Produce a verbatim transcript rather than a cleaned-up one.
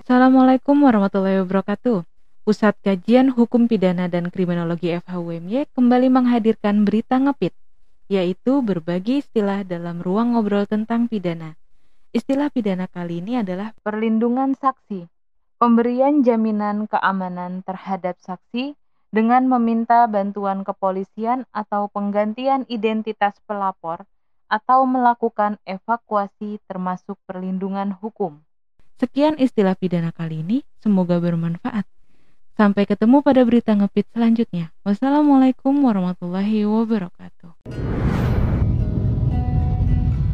Assalamualaikum warahmatullahi wabarakatuh. Pusat Kajian Hukum Pidana dan Kriminologi F H U M Y kembali menghadirkan berita ngepit, yaitu berbagi istilah dalam ruang ngobrol tentang pidana. Istilah pidana kali ini adalah perlindungan saksi, pemberian jaminan keamanan terhadap saksi dengan meminta bantuan kepolisian atau penggantian identitas pelapor atau melakukan evakuasi termasuk perlindungan hukum. Sekian istilah pidana kali ini, semoga bermanfaat. Sampai ketemu pada berita ngepit selanjutnya. Wassalamualaikum warahmatullahi wabarakatuh.